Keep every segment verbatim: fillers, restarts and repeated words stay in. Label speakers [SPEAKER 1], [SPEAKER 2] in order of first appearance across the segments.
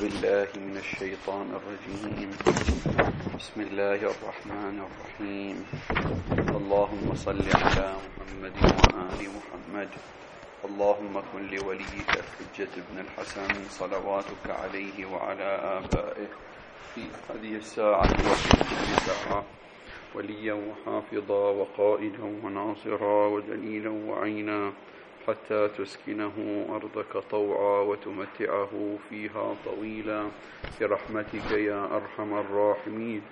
[SPEAKER 1] بالله من الشيطان الرجيم. بسم الله الرحمن الرحيم. اللهم صل على محمد وآل محمد. اللهم كن لوليك الحجة بن الحسن صلواتك عليه وعلى آبائه في هذه الساعة وفي كل ساعة وليا وحافظا وقائدا وناصرا ودليلا وعينا، حتى تسكنه أرضك طوعا وتمتعه فيها طويلا برحمتك يا أرحم الراحمين.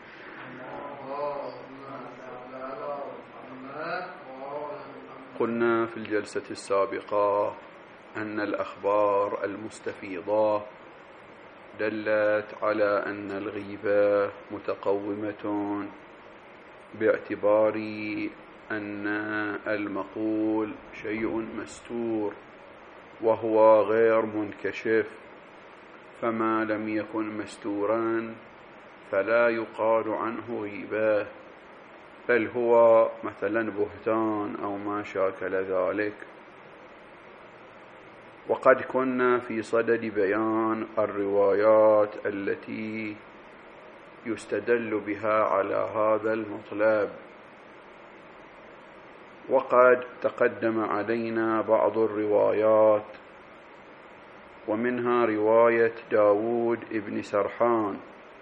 [SPEAKER 1] قلنا في الجلسة السابقة أن الأخبار المستفيضة دلت على أن الغيبة متقومة باعتبار أن المقول شيء مستور وهو غير منكشف، فما لم يكن مستورا فلا يقال عنه غيبة، بل هو مثلا بهتان أو ما شاكل ذلك. وقد كنا في صدد بيان الروايات التي يستدل بها على هذا المطلب، وقد تقدم علينا بعض الروايات، ومنها رواية داود ابن سرحان: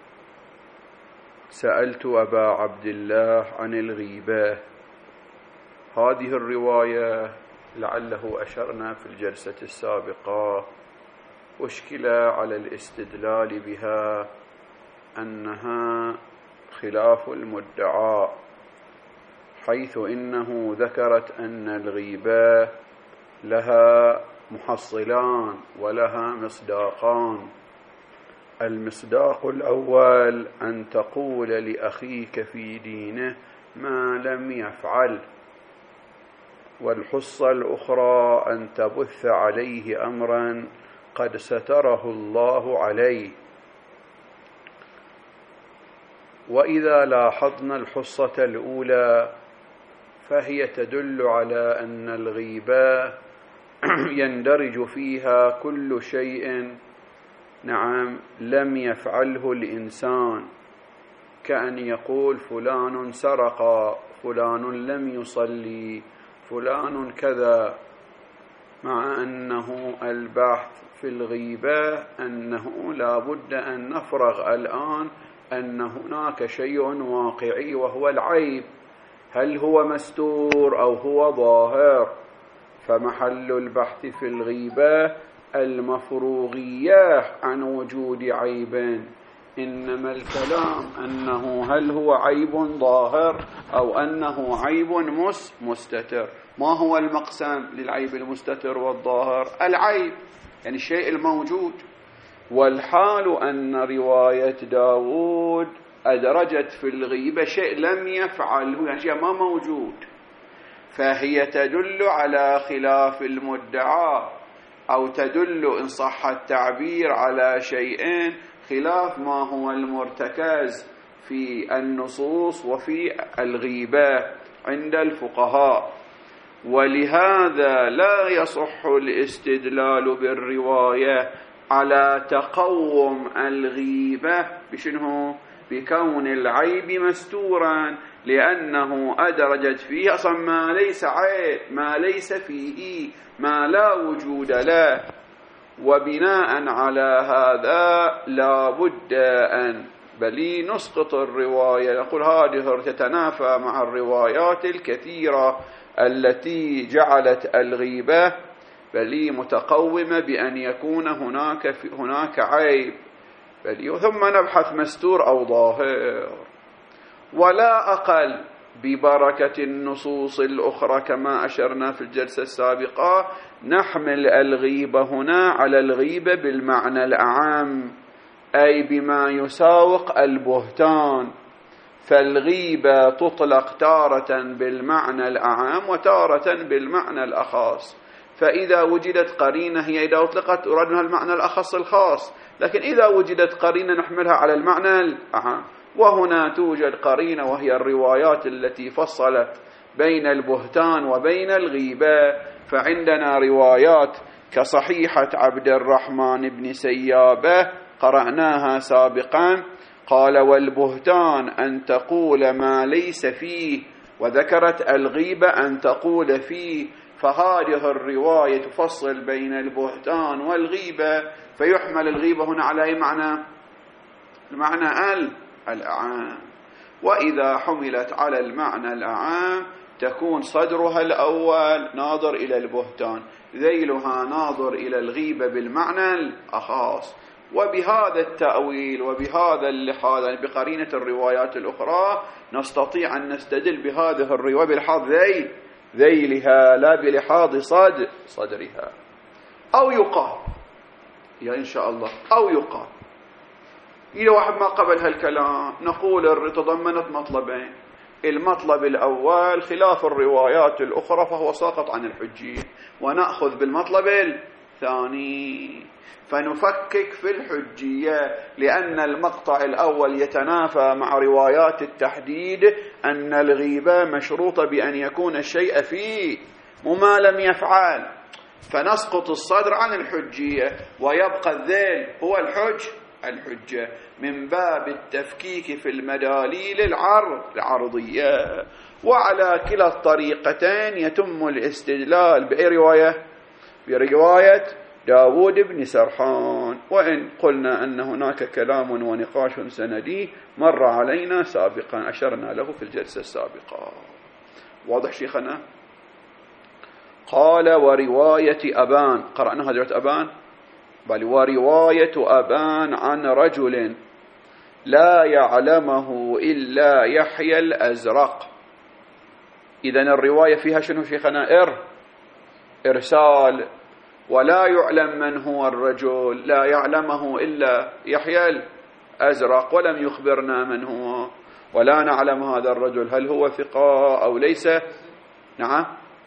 [SPEAKER 1] سألت أبا عبد الله عن الغيبة. هذه الرواية لعله أشرنا في الجلسة السابقة أشكل على الاستدلال بها أنها خلاف المدعى، حيث إنه ذكرت أن الغيبة لها محصلان ولها مصداقان. المصداق الأول أن تقول لأخيك في دينه ما لم يفعل، والحصة الأخرى أن تبث عليه أمرا قد ستره الله عليه. وإذا لاحظنا الحصة الأولى فهي تدل على أن الغيبة يندرج فيها كل شيء نعم لم يفعله الإنسان، كأن يقول فلان سرق، فلان لم يصلي، فلان كذا، مع أنه البحث في الغيبة أنه لا بد أن نفرغ الآن أن هناك شيء واقعي وهو العيب، هل هو مستور أو هو ظاهر؟ فمحل البحث في الغيبة المفروغية عن وجود عيب، إنما الكلام أنه هل هو عيب ظاهر أو أنه عيب مستتر. ما هو المقسم للعيب المستتر والظاهر؟ العيب، يعني الشيء الموجود. والحال أن رواية داود أدرجت في الغيبة شيء لم يفعله، يعني شيء ما موجود، فهي تدل على خلاف المدعى، أو تدل إن صح التعبير على شيئين خلاف ما هو المرتكز في النصوص وفي الغيبة عند الفقهاء. ولهذا لا يصح الاستدلال بالرواية على تقوم الغيبة بشنه؟ بكون العيب مستورا، لأنه أدرجت فيه أصلا ما ليس عيب، ما ليس فيه، ما لا وجود له. وبناء على هذا لا بد أن بل نسقط الرواية، نقول هذه تتنافى مع الروايات الكثيرة التي جعلت الغيبة بل متقومة بأن يكون هناك هناك عيب، بل ثم نبحث مستور أو ظاهر. ولا أقل ببركة النصوص الأخرى كما أشرنا في الجلسة السابقة نحمل الغيبة هنا على الغيبة بالمعنى الأعم، أي بما يساوق البهتان. فالغيبة تطلق تارة بالمعنى الأعم وتارة بالمعنى الأخص، فإذا وجدت قرينة هي إذا أطلقت أراد منها المعنى الأخص الخاص، لكن إذا وجدت قرينة نحملها على المعنى الأعم. وهنا توجد قرينة وهي الروايات التي فصلت بين البهتان وبين الغيبة، فعندنا روايات كصحيحة عبد الرحمن بن سيابة قرأناها سابقا. قال والبهتان أن تقول ما ليس فيه، وذكرت الغيبة أن تقول فيه، فهذه الرواية تفصل بين البهتان والغيبة، فيحمل الغيبة هنا على أي معنى؟ المعنى الأعام. وإذا حملت على المعنى الأعام تكون صدرها الأول ناظر إلى البهتان، ذيلها ناظر إلى الغيبة بالمعنى الأخاص. وبهذا التأويل وبهذا اللحاظ بقرينة الروايات الأخرى نستطيع أن نستدل بهذه الرواية بلحاظ ذيل ذيلها لا بلحاظ صد صدرها. أو يقال يا إن شاء الله أو يقال إذا واحد ما قبل هالكلام نقول تضمنت مطلبين: المطلب الأول خلاف الروايات الأخرى فهو ساقط عن الحجية، ونأخذ بالمطلب الثاني فنفكك في الحجية، لأن المقطع الأول يتنافى مع روايات التحديد أن الغيبة مشروطة بأن يكون الشيء فيه وما لم يفعل، فنسقط الصدر عن الحجية ويبقى الذيل هو الحج الحجة من باب التفكيك في المداليل العرض العرضية. وعلى كلا الطريقتين يتم الاستدلال بأي رواية؟ برواية داود بن سرحان، وإن قلنا أن هناك كلام ونقاش سندي مر علينا سابقا أشرنا له في الجلسة السابقة. واضح شيخنا؟ قال ورواية أبان، قرأنا هذا أبان بل ورواية أبان عن رجل لا يعلمه إلا يحيى الأزرق. إذن الرواية فيها شنو شيخنا؟ إر إرسال، ولا يعلم من هو الرجل، لا يعلمه إلا يحيى الأزرق، ولم يخبرنا من هو، ولا نعلم هذا الرجل هل هو ثقة أو ليس. نعم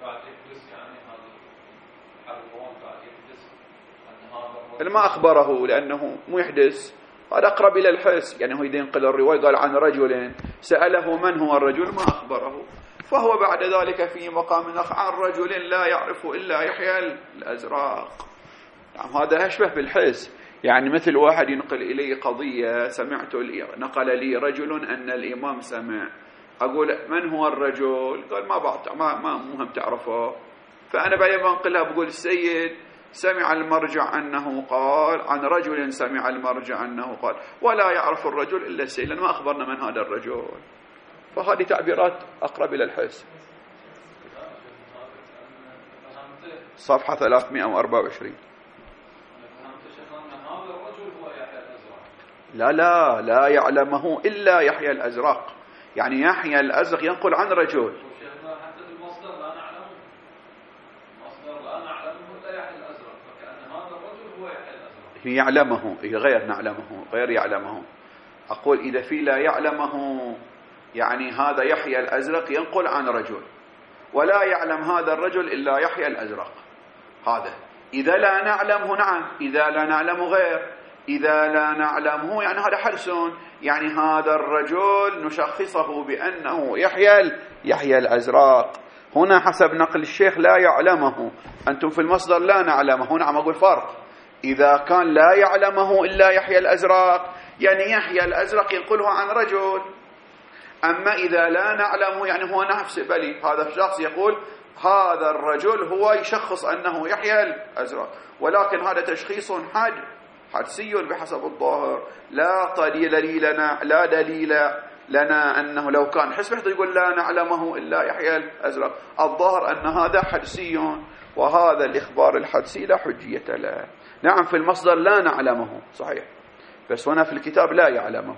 [SPEAKER 1] ما أخبره لأنه مو يحدث، هذا أقرب إلى الحس، يعني هو إذا ينقل الرواية قال عن رجل سأله من هو الرجل ما أخبره، فهو بعد ذلك في مقام آخر عن رجل لا يعرف إلا يحيى الأزرق. يعني هذا أشبه بالحس، يعني مثل واحد ينقل إلي قضية سمعت نقل لي رجل أن الإمام سمع، أقول من هو الرجل؟ قال ما بعد ما, ما مهم تعرفه، فأنا بعد ما أنقلها بقول السيد سمع المرجع أنه قال عن رجل سمع المرجع أنه قال، ولا يعرف الرجل إلا السيد لأنه ما أخبرنا من هذا الرجل. فهذه تعبيرات أقرب إلى الحس. صفحة ثلاثمائة وأربعة وعشرين. لا لا لا يعلمه إلا يحيى الأزرق، يعني يحيى الأزرق ينقل عن رجل. يعلمه غير نعلمه غير يعلمه. أقول إذا في لا يعلمه يعني هذا يحيى الأزرق ينقل عن رجل، ولا يعلم هذا الرجل إلا يحيى الأزرق. هذا إذا لا نعلمه نعم، إذا لا نعلمه غير، إذا لا نعلمه يعني هذا حرس، يعني هذا الرجل نشخصه بأنه يحيى يحيى الأزرق. هنا حسب نقل الشيخ لا يعلمه، أنتم في المصدر لا نعلمه، نعم أقول فرق. إذا كان لا يعلمه إلا يحيى الأزرق يعني يحيى الأزرق ينقله عن رجل، أما إذا لا نعلمه يعني هو نفس بلي هذا الشخص يقول هذا الرجل هو يشخص أنه يحيى الأزرق، ولكن هذا تشخيص حد حدسي بحسب الظاهر، لا دليل لنا لا دليل لنا أنه لو كان حسب يقول لا نعلمه إلا يحيى الأزرق. الظاهر أن هذا حدسي، وهذا الإخبار الحدسي لا حجية له. نعم في المصدر لا نعلمه صحيح، بس هنا في الكتاب لا يعلمه.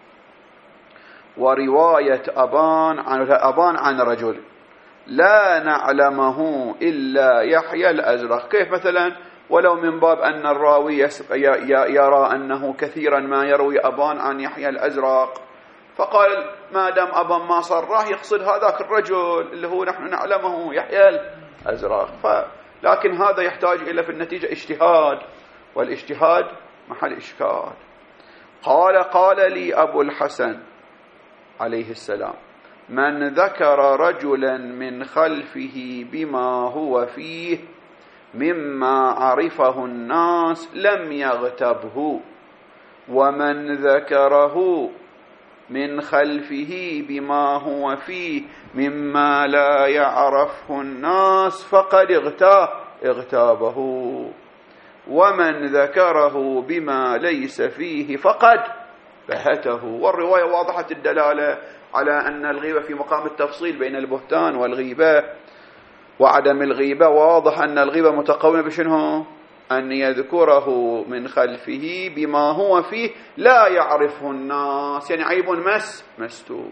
[SPEAKER 1] ورواية أبان عن أبان عن رجل لا نعلمه إلا يحيى الأزرق، كيف مثلا؟ ولو من باب أن الراوي يرى أنه كثيرا ما يروي أبان عن يحيى الأزرق، فقال ما دام أبان ما صرح يقصد هذاك الرجل اللي هو نحن نعلمه يحيى الأزرق. ف... لكن هذا يحتاج إلى في النتيجة اجتهاد، والاجتهاد محل إشكال. قال قال لي أبو الحسن عليه السلام من ذكر رجلا من خلفه بما هو فيه مما عرفه الناس لم يغتبه ومن ذكره من خلفه بما هو فيه مما لا يعرفه الناس فقد اغتاب اغتابه، ومن ذكره بما ليس فيه فقد بهته. والرواية واضحة الدلالة على أن الغيبة في مقام التفصيل بين البهتان والغيبة وعدم الغيبة. واضح أن الغيبة متقومة بشنه؟ أن يذكره من خلفه بما هو فيه لا يعرفه الناس، يعني عيب مس مستور.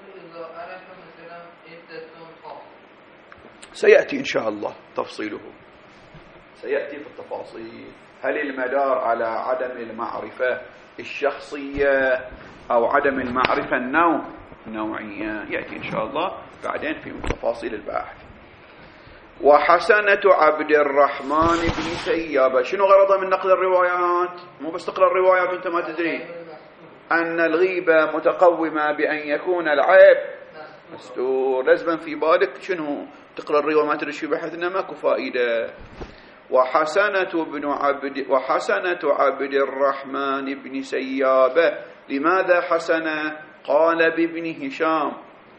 [SPEAKER 1] سيأتي إن شاء الله تفصيله، سيأتي في التفاصيل. هل المدار على عدم المعرفة الشخصية أو عدم المعرفة النوع نوعية؟ يأتي إن شاء الله بعدين في تفاصيل البحث. وحسنة عبد الرحمن بن سيابة، شنو غرضه من نقل الروايات؟ مو بس تقرأ الروايات وانت ما تدري أن الغيبة متقومة بأن يكون العيب مستور. لازم في بالك شنو تقرأ الرواية ما تدري شو بحثنا ماكو فائدة. وحسنة بن عبد وحسنة عبد الرحمن بن سيابة، لماذا حسنة؟ قال بابن هشام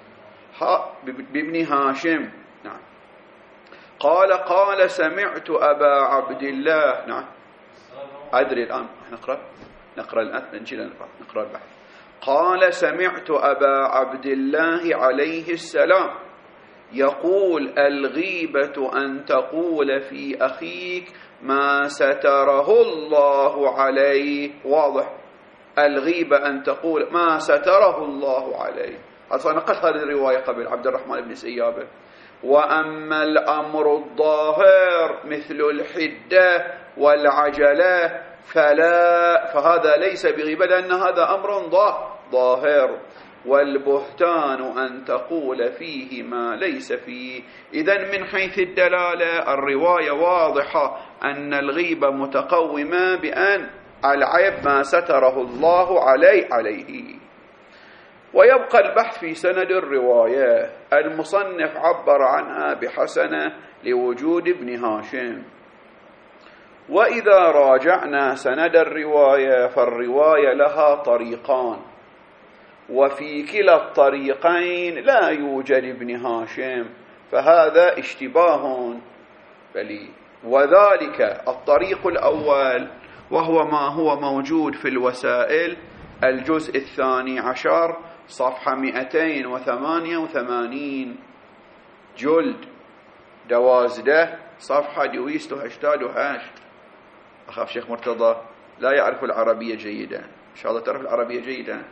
[SPEAKER 1] بابن هاشم، نعم. قال قال سمعت أبا عبد الله، نعم أدري الآن نقرأ نقرأ الآن نقرأ البحث. قال سمعت أبا عبد الله عليه السلام يقول الغيبة أن تقول في أخيك ما ستره الله عليه. واضح، الغيبة أن تقول ما ستره الله عليه. أصلا نقل هذه الرواية قبل عبد الرحمن بن سيابة. وأما الأمر الظاهر مثل الحدة والعجلة فلا، فهذا ليس بغيبة لأن هذا أمر ظاهر. والبهتان أن تقول فيه ما ليس فيه. إذن من حيث الدلالة الرواية واضحة أن الغيبة متقومة بأن العيب ما ستره الله عليه عليه. ويبقى البحث في سند الرواية. المصنف عبر عنها بحسنة لوجود ابن هاشم. وإذا راجعنا سند الرواية فالرواية لها طريقان، وفي كلا الطريقين لا يوجد ابن هاشم، فهذا اشتباه بلي. وذلك الطريق الأول وهو ما هو موجود في الوسائل الجزء الثاني عشر صفحة مئتين وثمانية وثمانين، جلد دوازده صفحة دويست وهشتاد وهشت. أخاف شيخ مرتضى لا يعرف العربية جيدا، إن شاء الله تعرف العربية جيدا.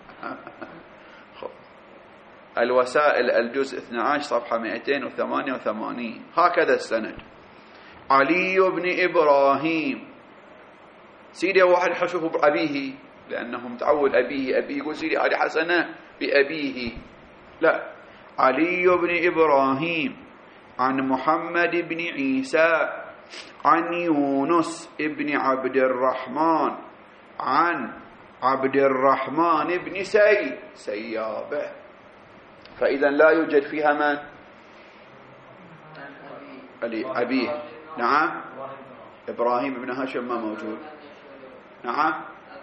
[SPEAKER 1] الوسائل الجزء اثني عشر صفحة مئتين وثمانية وثمانين. هكذا السند. علي بن إبراهيم، سيدي واحد حشوف بأبيه لأنه متعود أبيه أبيه يقول سيدي هذه حسنة بأبيه، لا. علي بن إبراهيم عن محمد بن عيسى عن يونس بن عبد الرحمن عن عبد الرحمن بن سي سيابة. فإذا لا يوجد فيها من؟ أبيه. نعم. إبراهيم بن هاشم ما موجود. نعم.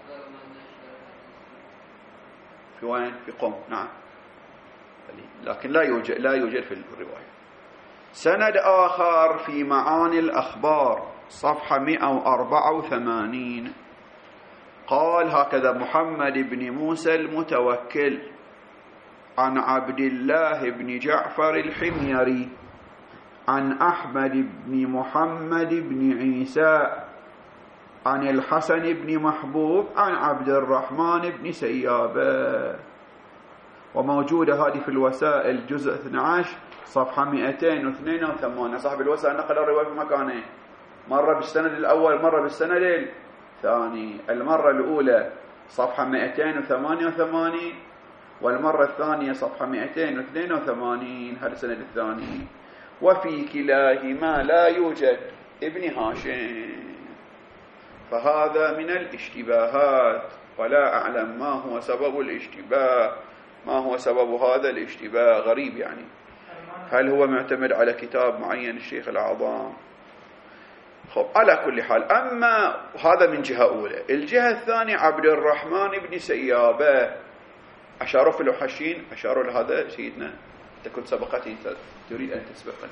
[SPEAKER 1] في وين؟ في قم. نعم. لكن لا يوجد لا يوجد في الرواية. سند آخر في معاني الأخبار صفحة مئة وأربعة وثمانين. قال هكذا محمد بن موسى المتوكل عن عبد الله بن جعفر الحميري عن أحمد بن محمد بن عيسى عن الحسن بن محبوب عن عبد الرحمن بن سيابة. وموجودة هذه في الوسائل جزء اثني عشر صفحة مئتين واثنين وثمانين. صاحب الوسائل نقل الرواية في مكانه، مرة بالسند الأول مرة بالسند الثاني. المرة الأولى صفحة مئتين وثمانية وثمانين والمرة الثانية صفحة مئتين واثنين وثمانين، هذا السند الثاني. وفي كلاهما لا يوجد ابن هاشم، فهذا من الاشتباهات، ولا أعلم ما هو سبب الاشتباه، ما هو سبب هذا الاشتباه، غريب يعني. هل هو معتمد على كتاب معين الشيخ الأعظم؟ خب على كل حال، أما هذا من جهة أولى. الجهة الثانية عبد الرحمن بن سيابة، أشاروا في الوحشين، أشاروا لهذا سيدنا. أنت كنت سبقتني، تريد أن تسبقني؟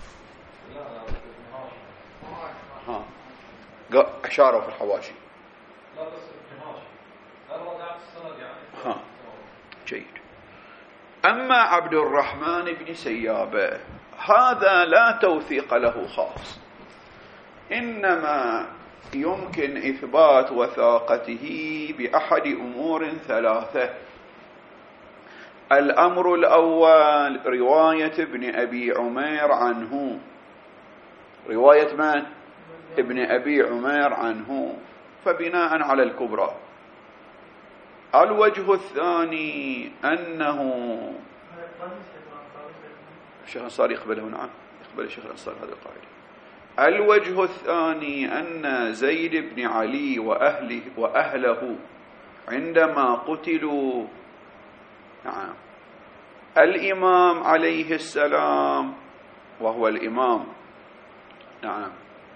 [SPEAKER 1] ها أشاروا في الحواشي. ها جيد. أما عبد الرحمن بن سيابة هذا لا توثيق له خاص، إنما يمكن إثبات وثاقته بأحد أمور ثلاثة. الأمر الأول رواية ابن أبي عمير عنه، رواية من؟ ابن أبي عمير عنه، فبناء على الكبرى. الوجه الثاني أنه الشيخ الأنصاري يقبله، نعم يقبل الشيخ الأنصاري هذا القاعدة. الوجه الثاني أن زيد بن علي وأهله, وأهله عندما قتلوا، نعم الإمام عليه السلام وهو الإمام، نعم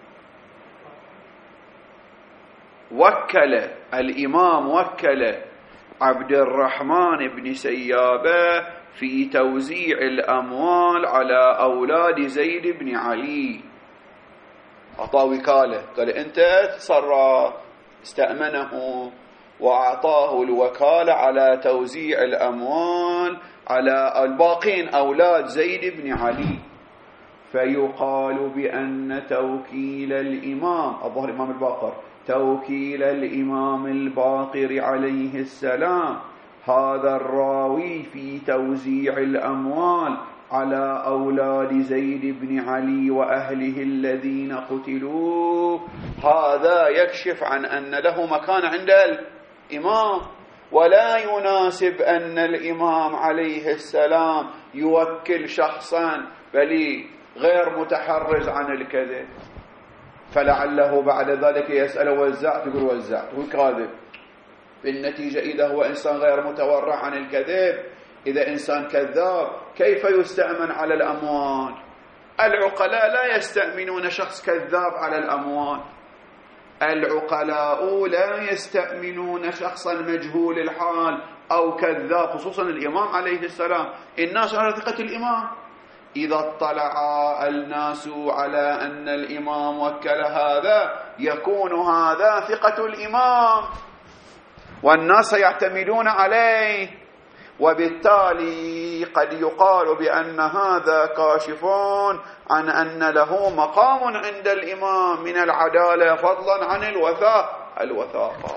[SPEAKER 1] وكل الإمام وكل عبد الرحمن بن سيابة في توزيع الأموال على أولاد زيد بن علي. أعطاه وكالة، قال أنت تصرف، استأمنه وأعطاه الوكالة على توزيع الأموال على الباقين أولاد زيد بن علي. فيقال بأن توكيل الإمام، الظاهر الإمام الباقر، توكيل الإمام الباقر عليه السلام هذا الراوي في توزيع الأموال على أولاد زيد بن علي وأهله الذين قتلوا، هذا يكشف عن أن له مكان عند الإمام، ولا يناسب أن الإمام عليه السلام يوكل شخصا بل غير متحرز عن الكذب. فلعله بعد ذلك يسأل وزعت، يقول وزعت، هو كاذب. بالنتيجة إذا هو إنسان غير متورع عن الكذب، إذا إنسان كذاب كيف يستأمن على الأموال؟ العقلاء لا يستأمنون شخص كذاب على الأموال. العقلاء لا يستأمنون شخصا مجهول الحال أو كذاب، خصوصا الإمام عليه السلام. الناس على ثقة الإمام، إذا اطلع الناس على أن الإمام وكل هذا يكون هذا ثقة الإمام والناس يعتمدون عليه، وبالتالي قد يقال بأن هذا كاشف عن أن له مقام عند الإمام من العدالة فضلا عن الوثاق الوثاقة.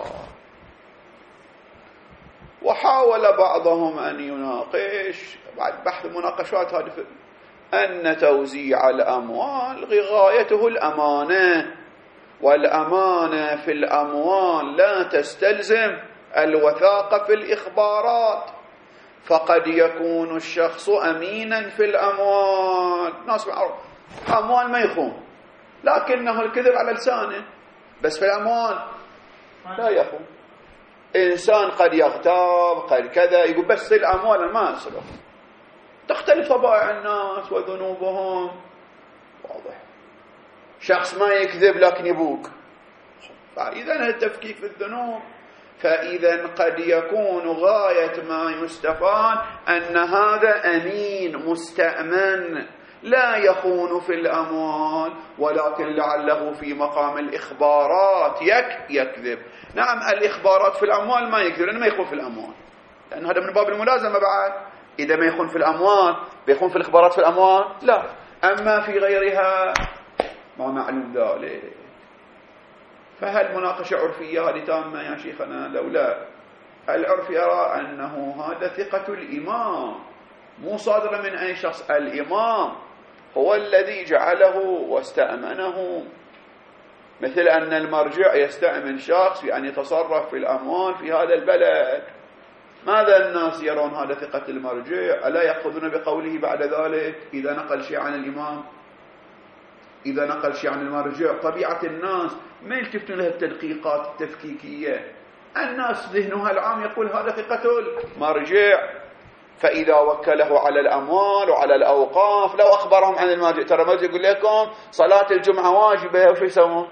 [SPEAKER 1] وحاول بعضهم أن يناقش بعد بحث مناقشات هذه أن توزيع الأموال غايته الأمانة، والأمانة في الأموال لا تستلزم الوثاقة في الإخبارات، فقد يكون الشخص أمينا في الأموال، ناس أموال ما يخون لكنه الكذب على لسانه، بس في الأموال لا يخون. إنسان قد يغتاب قد كذا، يقول بس الأموال ما أسرق. تختلف طبائع الناس وذنوبهم، واضح. شخص ما يكذب لكن يبوك، فإذا التفكيك في الذنوب. فإذا قد يكون غاية ما يستفاد أن هذا أمين مستأمن لا يخون في الأموال، ولكن لعله في مقام الإخبارات يك يكذب. نعم الإخبارات في الأموال ما يكذب، لأنه ما يخون في الأموال، لأن هذا من باب الملازمة. بعد إذا ما يخون في الأموال بيخون في الإخبارات في الأموال لا، أما في غيرها ما معلوم ذلك. فهل مناقشة عرفية هذه تامة يا شيخنا؟ لولا العرف يرى أنه هذا ثقة الإمام مو صادرة من أي شخص، الإمام هو الذي جعله واستأمنه، مثل أن المرجع يستأمن شخص بأن يتصرف في الأموال في هذا البلد. ماذا الناس يرون هذا ثقة المرجع؟ ألا يأخذون بقوله بعد ذلك إذا نقل شيء عن الإمام، إذا نقل شيء عن المرجع؟ طبيعة الناس ما يلتفتون لها التدقيقات التفكيكية، الناس ذهنها العام يقول هذا ثقة المرجع. فإذا وكله على الأموال وعلى الأوقاف لو أخبرهم عن المرجع، ترى المرجع يقول لكم صلاة الجمعة واجبة، وش يسوون؟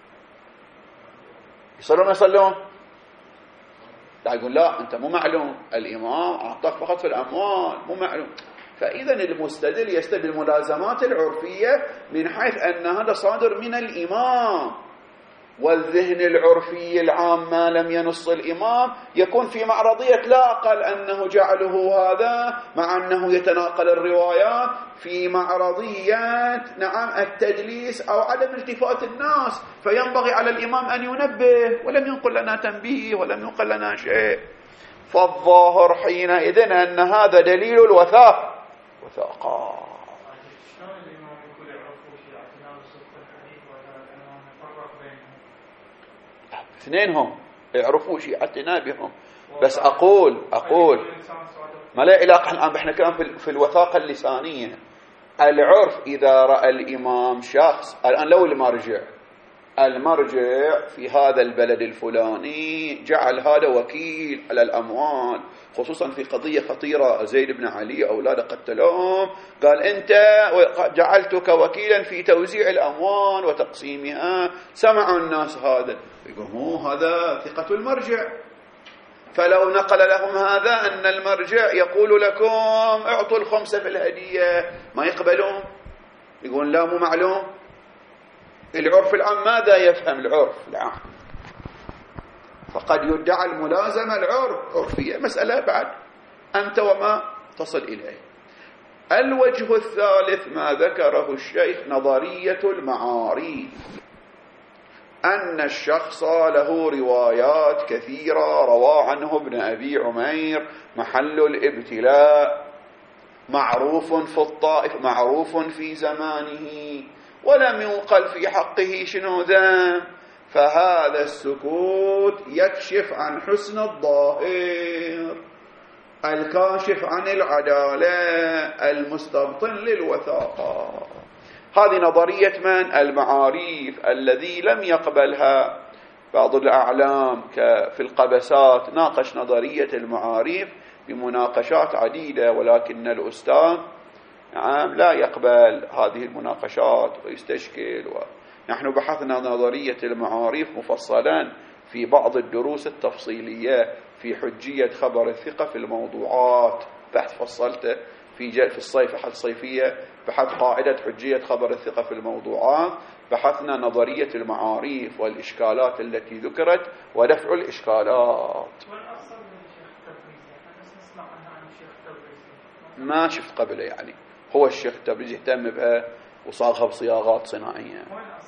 [SPEAKER 1] يصلون يصلون؟ لا، يقول لا أنت مو معلوم، الإمام أعطاك فقط في الأموال، مو معلوم. فإذا المستدل يستدل الملازمات العرفية من حيث أن هذا صادر من الإمام، والذهن العرفي العام ما لم ينص الإمام يكون في معرضية لا أقل أنه جعله هذا مع أنه يتناقل الروايات في معرضية نعم التدليس أو عدم التفات الناس، فينبغي على الإمام أن ينبه، ولم ينقل لنا تنبيه ولم ينقل لنا شيء. فالظاهر حينئذ أن هذا دليل الوثاق وثاقا. اثنينهم يعرفوا شيعتنا بهم، بس أقول أقول ما لا علاقة الآن، احنا كلام في الوثاقة اللسانية. العرف إذا رأى الإمام شخص، الآن لو المرجع المرجع في هذا البلد الفلاني جعل هذا وكيل على الأموال، خصوصا في قضية خطيرة زيد بن علي أولاده قتلهم، قال أنت جعلتك وكيلا في توزيع الأموال وتقسيمها، سمعوا الناس هذا، يقولوا هذا ثقة المرجع. فلو نقل لهم هذا أن المرجع يقول لكم اعطوا الخمسة في الهدية، ما يقبلون، يقول لا مو معلوم. العرف العام ماذا يفهم العرف العام؟ فقد يدعى الملازمة العرف عرفية، مسألة بعد أنت وما تصل إليه. الوجه الثالث ما ذكره الشيخ نظرية المعاريف، أن الشخص له روايات كثيرة روى عنه ابن أبي عمير محل الابتلاء، معروف في الطائف، معروف في زمانه، ولم ينقل في حقه شنو ذا، فهذا السكوت يكشف عن حسن الظاهر الكاشف عن العدالة المستبطن للوثاقة. هذه نظرية من؟ المعاريف، الذي لم يقبلها بعض الأعلام في القبسات. ناقش نظرية المعاريف بمناقشات عديدة، ولكن الأستاذ نعم لا يقبل هذه المناقشات ويستشكل. ونحن بحثنا نظرية المعاريف مفصلا في بعض الدروس التفصيلية في حجية خبر الثقة في الموضوعات، بحث فصلته في في الصيف حل صيفية، بحث قاعدة حجية خبر الثقة في الموضوعات، بحثنا نظرية المعاريف والإشكالات التي ذكرت ودفع الإشكالات. ما شفت قبله، يعني هو الشيخ التبريزي يهتم بها وصاغها بصياغات صناعية.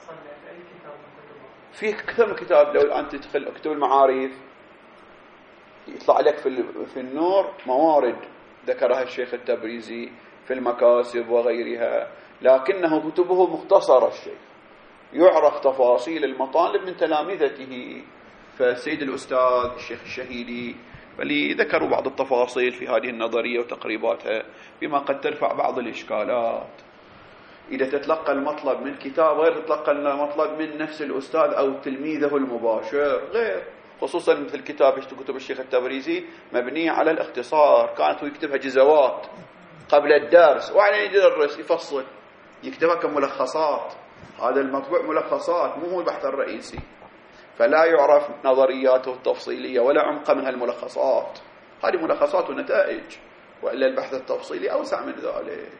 [SPEAKER 1] في كثير من كتاب، لو الآن تدخل كتب المعاريف يطلع لك في في النور موارد ذكرها الشيخ التبريزي في المكاسب وغيرها، لكنه كتبه مختصرة الشيء، يعرف تفاصيل المطالب من تلامذته. فالسيد الأستاذ الشيخ الشهيدي بل ذكروا بعض التفاصيل في هذه النظرية وتقريباتها بما قد ترفع بعض الإشكالات. إذا تتلقى المطلب من كتاب غير تتلقى المطلب من نفس الأستاذ أو تلميذه المباشر غير، خصوصا مثل كتاب كتب الشيخ التبريزي مبنية على الاختصار، كانت يكتبها جزوات قبل الدرس، وعلى يدرس يفصل يكتبها كملخصات. هذا المطبوع ملخصات، مو هو البحث الرئيسي، فلا يعرف نظرياته التفصيلية ولا عمق من هالملخصات. هذه ملخصات ونتائج، وإلا البحث التفصيلي أوسع من ذلك.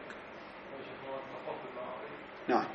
[SPEAKER 1] نعم،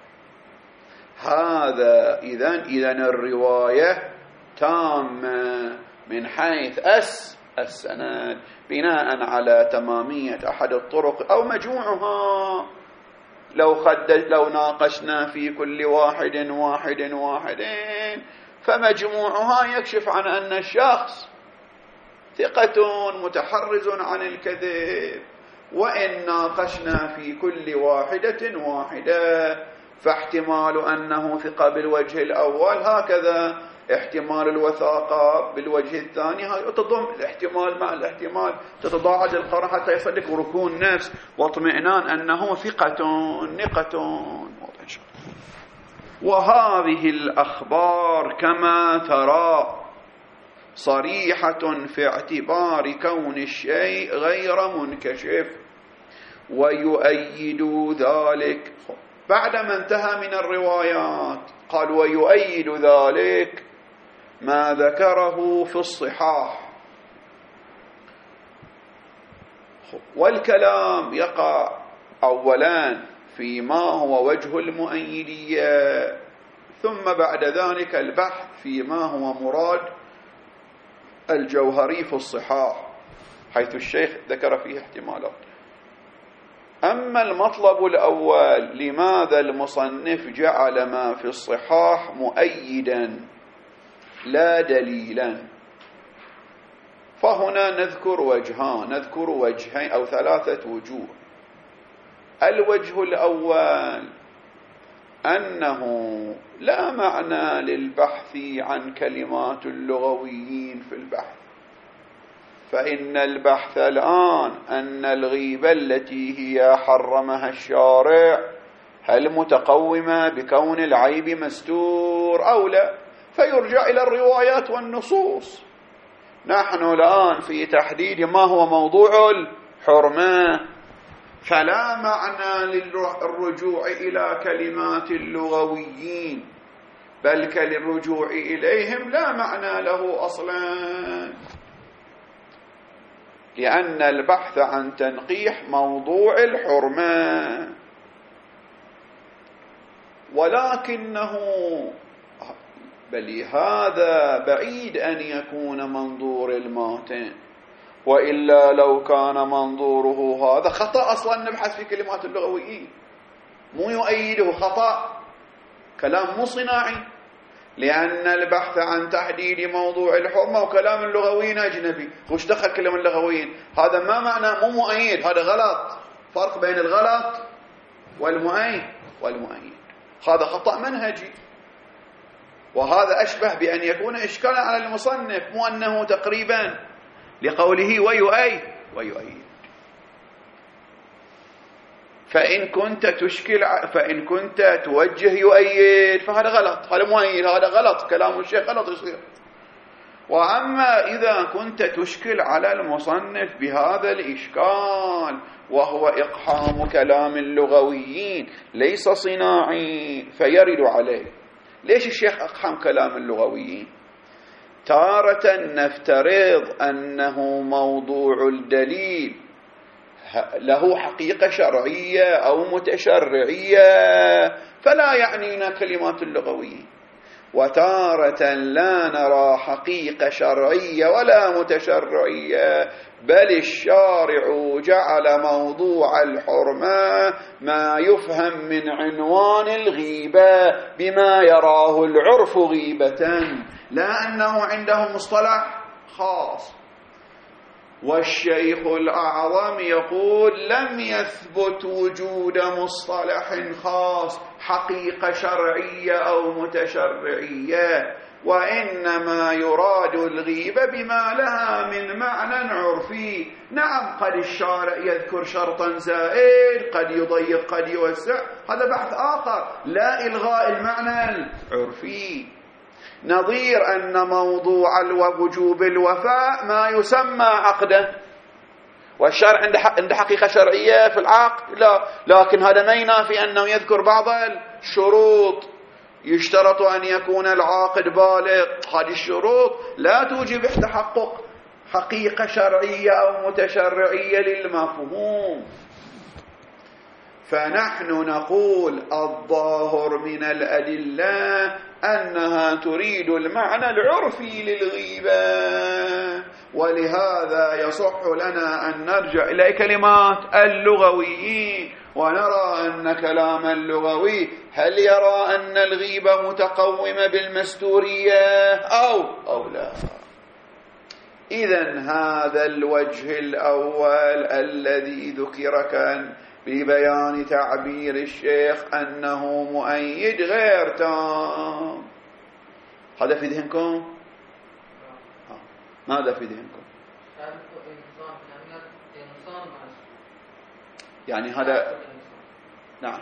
[SPEAKER 1] هذا إذن إذن الرواية تامة من حيث أس السند بناء على تمامية أحد الطرق أو مجموعها. لو خدج لو ناقشنا في كل واحد واحد واحدين فمجموعها يكشف عن أن الشخص ثقة متحرز عن الكذب، وإن ناقشنا في كل واحدة واحدة فاحتمال أنه ثقة بالوجه الأول هكذا، احتمال الوثاقة بالوجه الثاني تضم الاحتمال مع الاحتمال، تتضاعد القرن حتى يصل لك ركون نفس واطمئنان أنه ثقة نقة. وهذه الأخبار كما ترى صريحة في اعتبار كون الشيء غير منكشف. ويؤيد ذلك بعدما انتهى من الروايات قال ويؤيد ذلك ما ذكره في الصحاح. والكلام يقع أولا فيما هو وجه المؤيدية، ثم بعد ذلك البحث فيما هو مراد الجوهري في الصحاح، حيث الشيخ ذكر فيه احتمالات. أما المطلب الأول، لماذا المصنف جعل ما في الصحاح مؤيدا لا دليلا؟ فهنا نذكر وجهان، نذكر وجهين أو ثلاثة وجوه. الوجه الأول أنه لا معنى للبحث عن كلمات اللغويين في البحث، فإن البحث الآن أن الغيبة التي هي حرمها الشارع هل متقومة بكون العيب مستور أو لا، فيرجع إلى الروايات والنصوص. نحن الآن في تحديد ما هو موضوع الحرمة، فلا معنى للرجوع إلى كلمات اللغويين، بل كالرجوع إليهم لا معنى له أصلا، لأن البحث عن تنقيح موضوع الحرمة. ولكنه بل هذا بعيد أن يكون منظور الماتن، وإلا لو كان منظوره هذا خطأ أصلا نبحث في كلمات اللغويين، مو يؤيده، خطأ، كلام مو صناعي، لأن البحث عن تحديد موضوع الحرمة وكلام اللغويين أجنبي. وش دخل كلام اللغويين؟ هذا ما معنى مو مؤيد، هذا غلط. فرق بين الغلط والمؤيد والمؤيد، هذا خطأ منهجي، وهذا أشبه بأن يكون إشكالا على المصنف، مو أنه تقريبا لقوله ويؤيد ويؤيد. فإن كنت تشكل فإن كنت توجه يؤيد فهذا غلط، هذا مؤيد، هذا غلط، كلام الشيخ غلط يصير. وأما إذا كنت تشكل على المصنف بهذا الإشكال وهو إقحام كلام اللغويين ليس صناعي فيرد عليه. ليش الشيخ أقحم كلام اللغويين؟ تارة نفترض أنه موضوع الدليل له حقيقة شرعية أو متشرعية فلا يعنينا كلمات اللغويين، وتارة لا نرى حقيقة شرعية ولا متشرعية، بل الشارع جعل موضوع الحرمة ما يفهم من عنوان الغيبة بما يراه العرف غيبة، لا أنه عنده مصطلح خاص. والشيخ الأعظم يقول لم يثبت وجود مصطلح خاص حقيقة شرعية أو متشرعية، وإنما يراد الغيبة بما لها من معنى عرفي. نعم، قد الشارع يذكر شرطا زائد، قد يضيق، قد يوسع، هذا بحث آخر، لا إلغاء المعنى العرفي. نظير أن موضوع وجوب الوفاء ما يسمى عقدا، والشرع عنده حقيقة شرعية في العقد، لا، لكن هذا ما ينافي أنه يذكر بعض الشروط. يشترط أن يكون العاقد بالغ، هذه الشروط لا توجب تحقق حقيقة شرعية أو متشرعية للمفهوم. فنحن نقول الظاهر من الأدلة أنها تريد المعنى العرفي للغيبة، ولهذا يصح لنا أن نرجع إلى كلمات اللغويين ونرى أن كلام اللغوي هل يرى أن الغيبة متقومة بالمستورية أو أو لا. إذن هذا الوجه الأول الذي ذكر كان ببيان تعبير الشيخ أنه مؤيد غير تام. هذا في ذهنكم؟ ماذا في ذهنكم؟ يعني هذا نعم،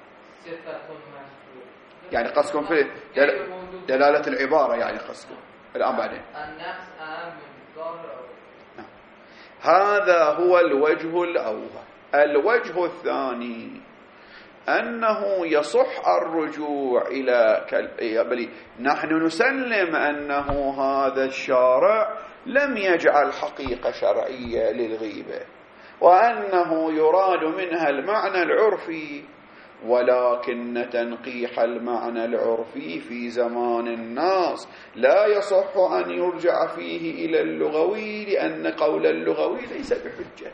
[SPEAKER 1] يعني قصدكم في دلالة العبارة، يعني قصدكم الآن بعدين
[SPEAKER 2] النفس أهم من الظاهر.
[SPEAKER 1] هذا هو الوجه الأول. الوجه الثاني أنه يصح الرجوع إلى كل... نحن نسلم أنه هذا الشارع لم يجعل حقيقة شرعية للغيبة، وأنه يراد منها المعنى العرفي، ولكن تنقيح المعنى العرفي في زمان الناس لا يصح أن يرجع فيه إلى اللغوي، لأن قول اللغوي ليس بحجة.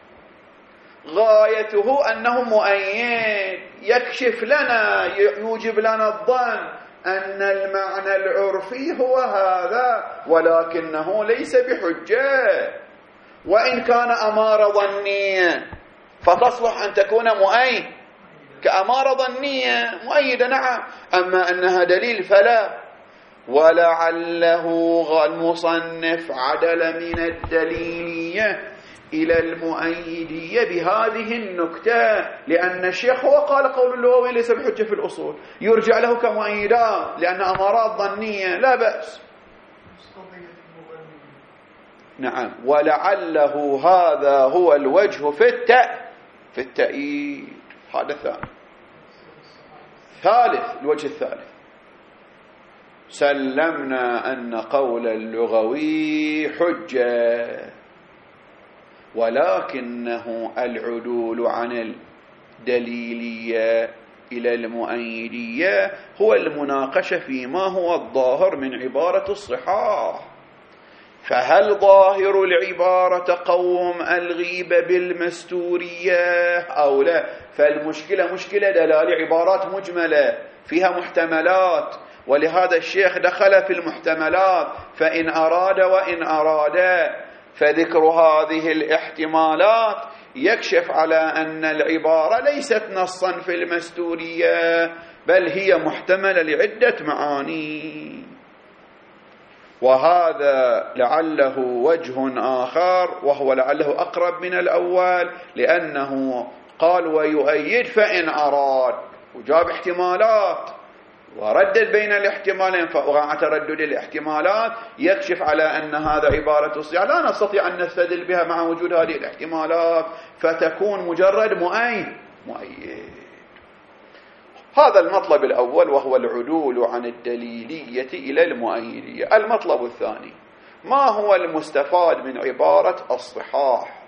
[SPEAKER 1] غايته أنه مؤيد يكشف لنا، يوجب لنا الظن أن المعنى العرفي هو هذا، ولكنه ليس بحجة، وإن كان أمارة ظنية فتصلح أن تكون مؤيد كأمارة ظنية مؤيدة، نعم، أما أنها دليل فلا. ولعله المصنف عدل من الدليلية إلى المؤيدية بهذه النكتة، لأن الشيخ هو قال قول اللغوي ليس بحجة في الأصول، يرجع له كمؤيدات لأن أمارات ظنية لا بأس. نعم، ولعله هذا هو الوجه في التأ في التأييد. هذا ثاني. ثالث، الوجه الثالث، سلمنا أن قول اللغوي حجة، ولكنه العدول عن الدليلية إلى المؤيدية هو المناقشة فيما هو الظاهر من عبارة الصحاح. فهل ظاهر العبارة قوم الغيبة بالمستورية أو لا؟ فالمشكلة مشكلة دلالة عبارات مجملة فيها محتملات، ولهذا الشيخ دخل في المحتملات، فإن أراد وإن أراد، فذكر هذه الاحتمالات يكشف على أن العبارة ليست نصا في المستورية، بل هي محتملة لعدة معاني. وهذا لعله وجه آخر، وهو لعله أقرب من الأول، لأنه قال ويؤيد فإن أراد، وجاب احتمالات وردد بين الاحتمالين، فوقع تردد الاحتمالات يكشف على أن هذا عبارة الصيغة لا نستطيع أن نستدل بها مع وجود هذه الاحتمالات، فتكون مجرد مؤيد مؤيد. هذا المطلب الأول، وهو العدول عن الدليلية إلى المؤيدية. المطلب الثاني، ما هو المستفاد من عبارة الصحاح؟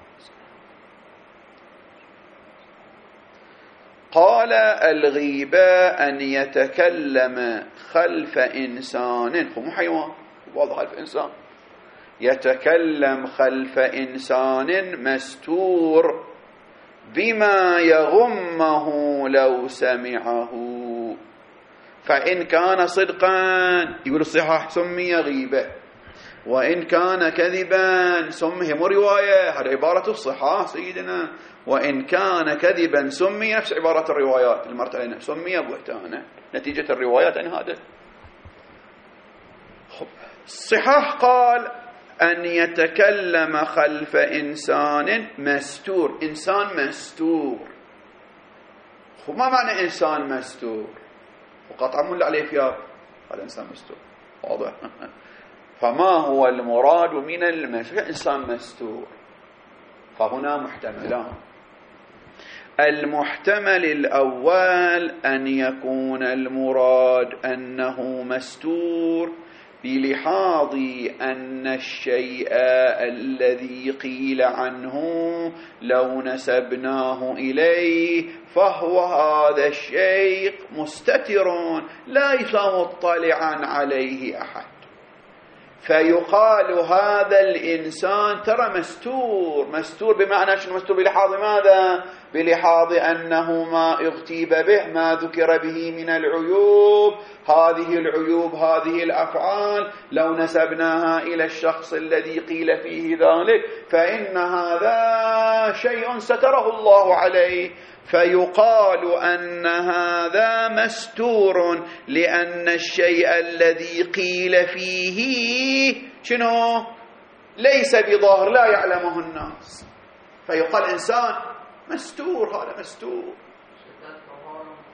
[SPEAKER 1] قال الغيبة أن يتكلم خلف إنسان، هو مو حيوان، واضح خلف إنسان، يتكلم خلف إنسان مستور بما يغمه لو سمعه، فإن كان صدقا يقول الصحاح سمي غيبة، وإن كان كذبا سمي مو رواية، هذه عبارة الصحاح سيدنا، وإن كان كذبا سمي نفس عبارة الروايات المرتين سمي بهتانا نتيجة الروايات عن هذا. الصحاح قال أن يتكلم خلف إنسان مستور، إنسان مستور. ما معنى إنسان مستور؟ وقطع مل عليه فيها هذا إنسان مستور، واضح. فما هو المراد من المستور؟ إنسان مستور. فهنا محتملان. المحتمل الأول أن يكون المراد أنه مستور بلحاظ أن الشيء الذي قيل عنه لو نسبناه إليه فهو هذا الشيء مستتر ليس مطلعا عليه أحد، فيقال هذا الإنسان ترى مستور. مستور بمعنى شنو مستور؟ بلحاظ ماذا؟ بلحاظ أنه ما اغتيب به، ما ذكر به من العيوب، هذه العيوب هذه الأفعال لو نسبناها إلى الشخص الذي قيل فيه ذلك فإن هذا شيء ستره الله عليه، فيقال أن هذا مستور لأن الشيء الذي قيل فيه شنو؟ ليس بظاهر لا يعلمه الناس، فيقال إنسان مستور، هذا مستور.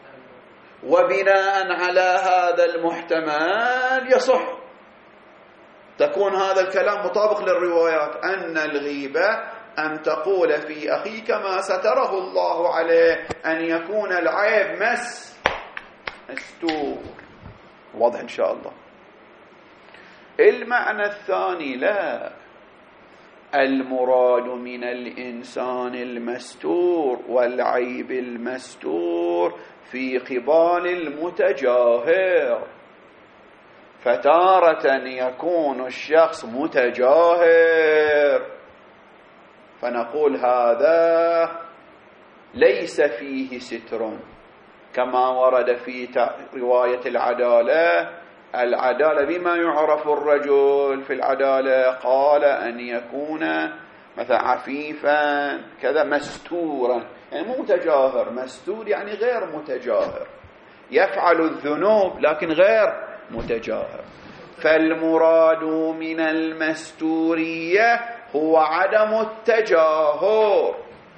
[SPEAKER 1] وبناء على هذا المحتمل يصح تكون هذا الكلام مطابق للروايات، أن الغيبة أن تقول في أخيك ما ستره الله عليه، أن يكون العيب مس مستور. واضح إن شاء الله. المعنى الثاني لا، المراد من الإنسان المستور والعيب المستور في قبال المتجاهر. فتارة يكون الشخص متجاهر فنقول هذا ليس فيه ستر، كما ورد في رواية العدالة. العدالة بما يعرف الرجل في العدالة؟ قال أن يكون مثلا عفيفا كذا مستورا، يعني مو متجاهر. مستور يعني غير متجاهر، يفعل الذنوب لكن غير متجاهر. فالمراد من المستورية هو عدم التجاهر.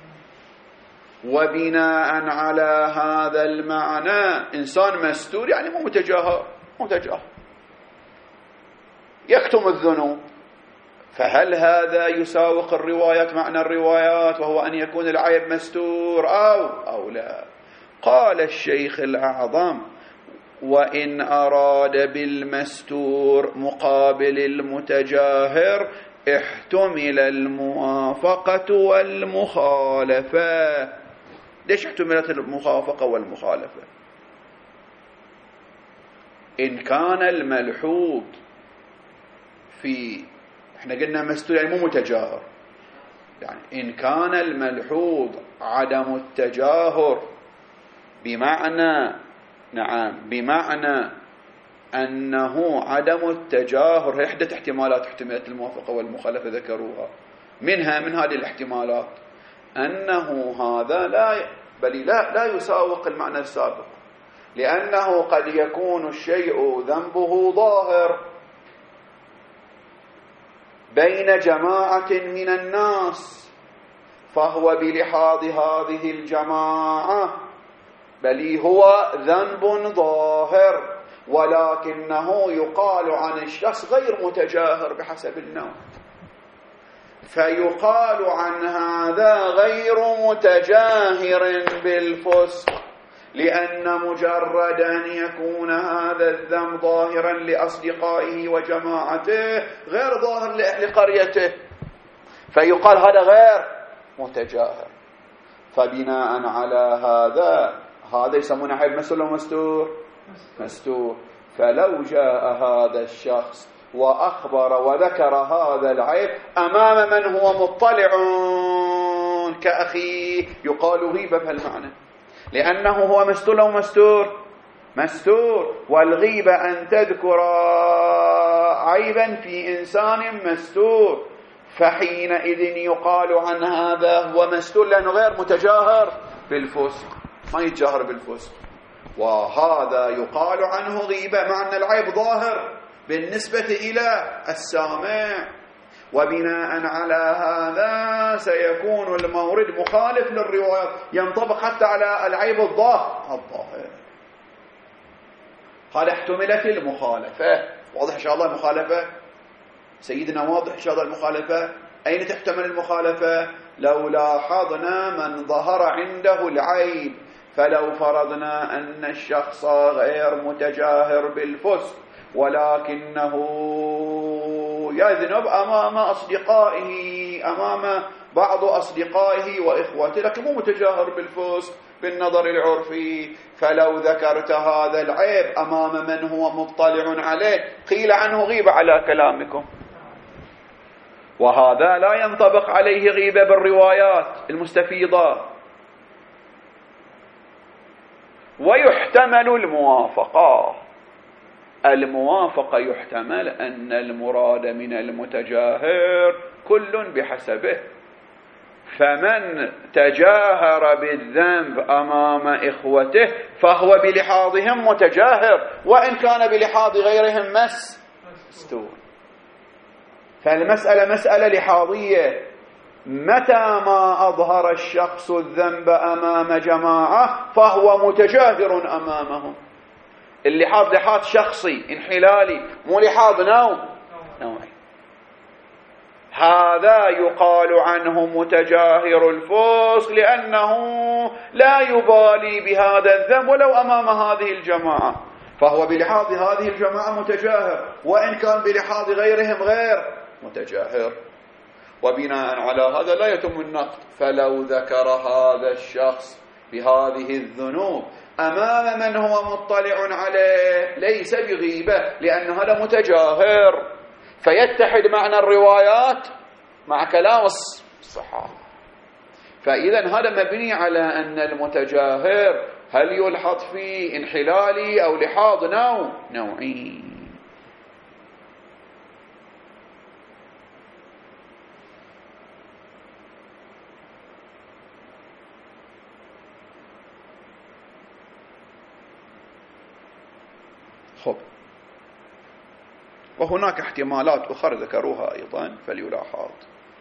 [SPEAKER 1] وبناء على هذا المعنى إنسان مستور يعني مو متجاهر، متجاهر يكتم الذنوب. فهل هذا يساوق الروايات معنى الروايات وهو أن يكون العيب مستور أو أو لا؟ قال الشيخ الأعظم: وإن أراد بالمستور مقابل المتجاهر احتمل الموافقة والمخالفة. ليش احتملت الموافقة والمخالفة؟ إن كان الملحوظ في، احنا قلنا مستور يعني مو متجاهر، يعني إن كان الملحوظ عدم التجاهر بمعنى نعم بمعنى أنه عدم التجاهر، عدة احتمالات احتمالات الموافقة والمخالفة ذكروها، منها من هذه الاحتمالات أنه هذا لا بل لا, لا يساوق المعنى السابق، لأنه قد يكون الشيء ذنبه ظاهر بين جماعة من الناس، فهو بلحاظ هذه الجماعة بل هو ذنب ظاهر، ولكنه يقال عن الشخص غير متجاهر بحسب النوع، فيقال عن هذا غير متجاهر بالفسق، لأن مجرد أن يكون هذا الذنب ظاهرا لأصدقائه وجماعته غير ظاهر لأهل قريته، فيقال هذا غير متجاهر. فبناء على هذا هذا يسمونه عيب مستور ومستور مستور. فلو جاء هذا الشخص وأخبر وذكر هذا العيب أمام من هو مطلع كأخيه يقال غيبة بهالمعنى، لأنه هو مستور أو مستور مستور. والغيبة أن تذكر عيبا في إنسان مستور، فحينئذ يقال عن هذا هو مستور لأنه غير متجاهر بالفسق، ما يتجاهر بالفسق، وهذا يقال عنه غيبة مع أن العيب ظاهر بالنسبة إلى السامع. وبناء على هذا سيكون المورد مخالف للروايات، ينطبق حتى على العيب الظاهر. قال احتملت المخالفة. واضح إن شاء الله المخالفة سيدنا؟ واضح إن شاء الله المخالفة. أين تحتمل المخالفة؟ لو لاحظنا من ظهر عنده العيب، فلو فرضنا أن الشخص غير متجاهر بالفسق ولكنه يذنب أمام أصدقائه، أمام بعض أصدقائه وإخوته، لكن مو متجاهر بالفسق بالنظر العرفي، فلو ذكرت هذا العيب أمام من هو مطلع عليه قيل عنه غيبة على كلامكم، وهذا لا ينطبق عليه غيبة بالروايات المستفيضة. ويحتمل الموافقة. الموافقة يحتمل أن المراد من المتجاهر كل بحسبه، فمن تجاهر بالذنب أمام إخوته فهو بلحاظهم متجاهر، وإن كان بلحاظ غيرهم مستور. فالمسألة مسألة لحاظية، متى ما أظهر الشخص الذنب أمام جماعة فهو متجاهر أمامهم. اللحاظ لحاظ شخصي انحلالي، مو لحاظ نوع نوعي. هذا يقال عنه متجاهر الفسق لأنه لا يبالي بهذا الذنب ولو أمام هذه الجماعة، فهو بلحاظ هذه الجماعة متجاهر، وإن كان بلحاظ غيرهم غير متجاهر. وبناء على هذا لا يتم النقد. فلو ذكر هذا الشخص بهذه الذنوب أمام من هو مطلع عليه ليس بغيبة، لأن هذا متجاهر، فيتحد معنى الروايات مع كلام الصحابة. فإذا هذا مبني على أن المتجاهر هل يلحظ فيه انحلالي أو لحاظ نوع نوعي. خب، وهناك احتمالات أخرى ذكروها أيضا فليلاحظ.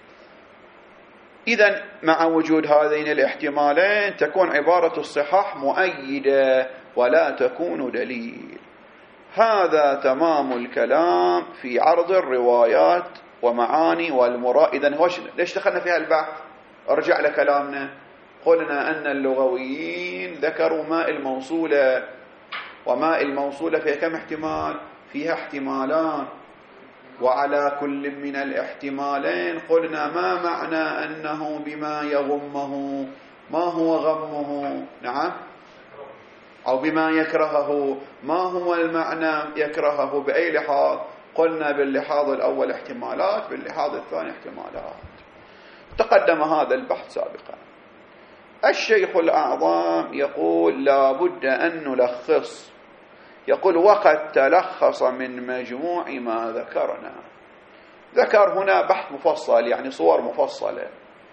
[SPEAKER 1] إذن مع وجود هذين الاحتمالين تكون عبارة الصحاح مؤيدة ولا تكون دليل. هذا تمام الكلام في عرض الروايات ومعاني والمراد. إذن ليش دخلنا في هالبحث؟ ارجع لكلامنا. قلنا أن اللغويين ذكروا ماء الموصولة، وماء الموصولة فيها كم احتمال؟ فيها احتمالان، وعلى كل من الاحتمالين قلنا ما معنى أنه بما يغمه، ما هو غمه، نعم، أو بما يكرهه، ما هو المعنى يكرهه بأي لحاظ؟ قلنا باللحاظ الأول احتمالات، باللحاظ الثاني احتمالات. تقدم هذا البحث سابقا. الشيخ الأعظم يقول لا بد أن نلخص، يقول وقد تلخص من مجموع ما ذكرنا. ذكر هنا بحث مفصل، يعني صور مفصلة.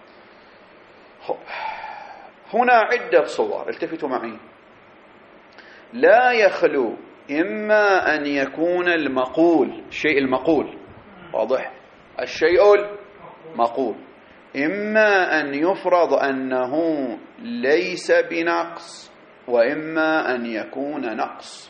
[SPEAKER 1] هنا عدة صور، التفتوا معي. لا يخلو إما أن يكون المقول، الشيء المقول واضح، الشيء المقول إما أن يفرض أنه ليس بنقص، وإما أن يكون نقص.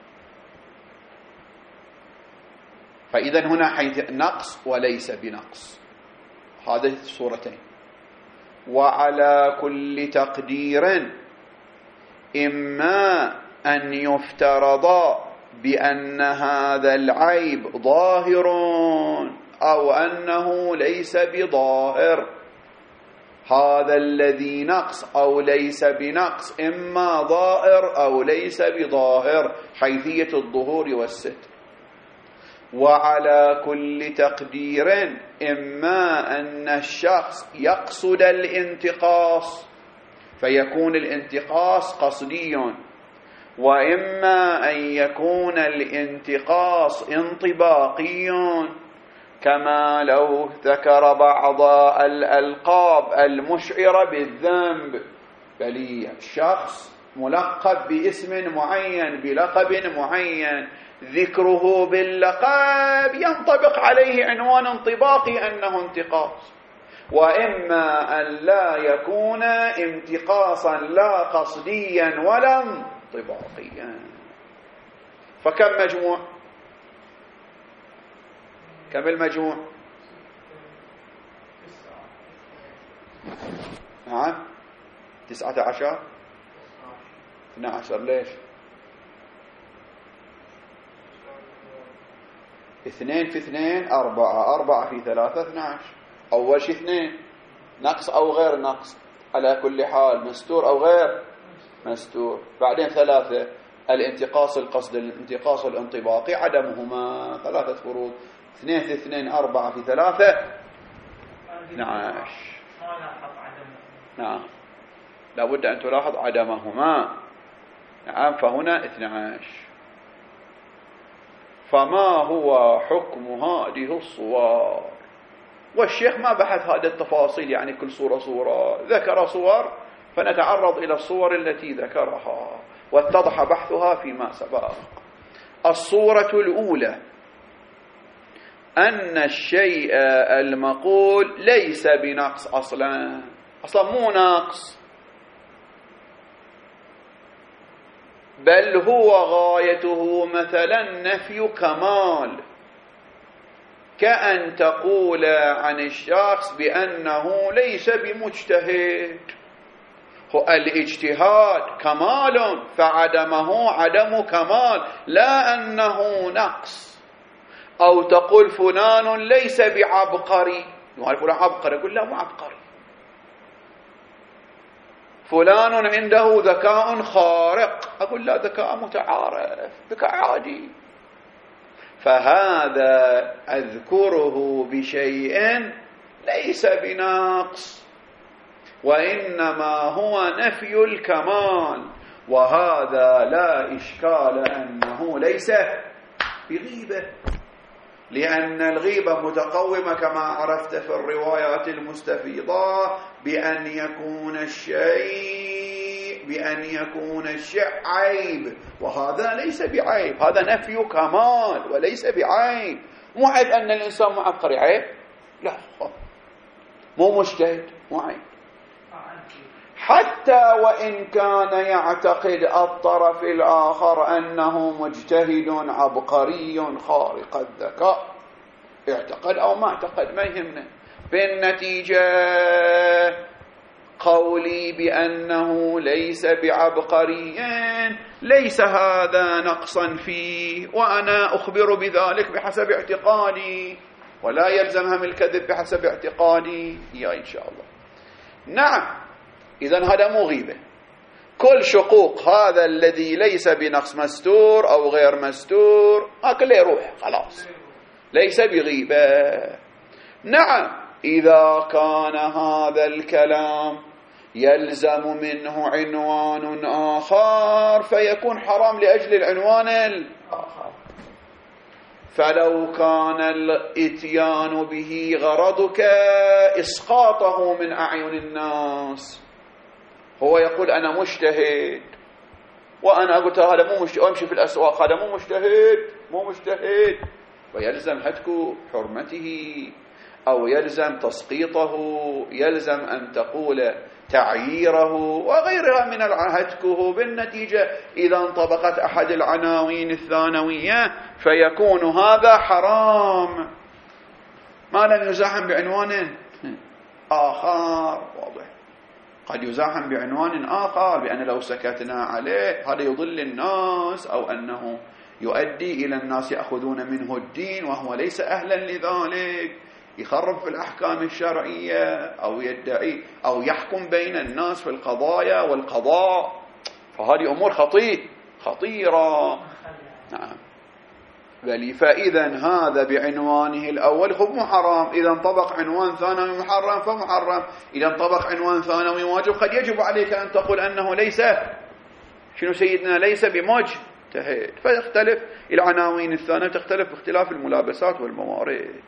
[SPEAKER 1] فإذا هنا حيث نقص وليس بنقص، هذه الصورتين. وعلى كل تقدير إما أن يفترض بأن هذا العيب ظاهر أو أنه ليس بظاهر. هذا الذي نقص أو ليس بنقص إما ظاهر أو ليس بظاهر، حيثية الظهور والستر. وعلى كل تقدير إما أن الشخص يقصد الانتقاص فيكون الانتقاص قصدي، وإما أن يكون الانتقاص انطباقي، كما لو ذكر بعض الألقاب المشعرة بالذنب، بل شخص ملقب باسم معين بلقب معين، ذكره باللقب ينطبق عليه عنوان انطباقي أنه انتقاص. وإما أن لا يكون انتقاصا لا قصديا ولا انطباقيا. فكم مجموع؟ كم المجموع؟ نعم تسعة عشر اثنى عشر. ليش؟ اثنين في اثنين أربعة، أربعة في ثلاثة اثنى عشر. أول شيء اثنين، نقص أو غير نقص، على كل حال مستور أو غير مستور. بعدين ثلاثة، الانتقاص القصد الانتقاص الانطباقي عدمهما، ثلاثة فروض. اثنين في اثنين أربعة في ثلاثة اثنى عشر. نعم لابد أن تلاحظ عدمهما. نعم فهنا اثنى عشر. فما هو حكم هذه الصور؟ والشيخ ما بحث هذه التفاصيل، يعني كل صورة صورة، ذكر صور فنتعرض إلى الصور التي ذكرها واتضح بحثها فيما سبق. الصورة الأولى أن الشيء المقول ليس بنقص أصلا، أصلا مو نقص، بل هو غايته مثلا نفي كمال. كأن تقول عن الشخص بأنه ليس بمجتهد. الاجتهاد كمال، فعدمه عدم كمال لا أنه نقص. أو تقول فلان ليس بعبقري، يقول فلان عبقري، يقول لا مو عبقري. فلان عنده ذكاء خارق، أقول لا ذكاء متعارف، ذكاء عادي. فهذا أذكره بشيء ليس بنقص، وإنما هو نفي الكمال، وهذا لا إشكال أنه ليس بغيبة، لأن الغيبة متقومة كما عرفت في الروايات المستفيضة بأن يكون الشيء بأن يكون الشيء عيب، وهذا ليس بعيب، هذا نفي كمال وليس بعيب. مو عيب أن الإنسان مو عبقري، عيب لا، مو مجتهد، مو عيب. حتى وإن كان يعتقد الطرف الآخر أنه مجتهد عبقري خارق الذكاء، اعتقد أو ما اعتقد ما يهمنا، بالنتيجة قولي بأنه ليس بعبقري ليس هذا نقصا فيه، وأنا أخبر بذلك بحسب اعتقادي، ولا يلزمهم الكذب بحسب اعتقادي يا إن شاء الله. نعم، إذن هذا مو غيبة. كل شقوق هذا الذي ليس بنقص مستور أو غير مستور هكذا يروح خلاص، ليس بغيبة. نعم، إذا كان هذا الكلام يلزم منه عنوان آخر فيكون حرام لأجل العنوان الآخر. فلو كان الاتيان به غرضك إسقاطه من أعين الناس، هو يقول أنا مجتهد وأنا قلت هذا مو مجتهد، أمشي في الأسواق هذا مو مجتهد مو مجتهد فيلزم هتك حرمته، أو يلزم تسقيطه، يلزم أن تقول تعييره وغيرها من الهتكه. بالنتيجة إذا انطبقت أحد العناوين الثانوية فيكون هذا حرام ما لم يزاحم بعنوان آخر. واضح، قد يزاحم بعنوان آخر بأن لو سكتنا عليه هذا يضل الناس، أو أنه يؤدي إلى الناس يأخذون منه الدين وهو ليس أهلا لذلك، يخرب في الأحكام الشرعية، أو يدعي أو يحكم بين الناس في القضايا والقضاء. فهذه أمور خطيرة خطيرة. نعم، بل فإذا هذا بعنوانه الأول خب محرم، إذا انطبق عنوان ثانوي محرم فمحرم، إذا انطبق عنوان ثانوي واجب قد يجب عليك أن تقول أنه ليس شنو سيدنا ليس بمجتهد. فيختلف العناوين الثانية، تختلف باختلاف الملابسات والموارد.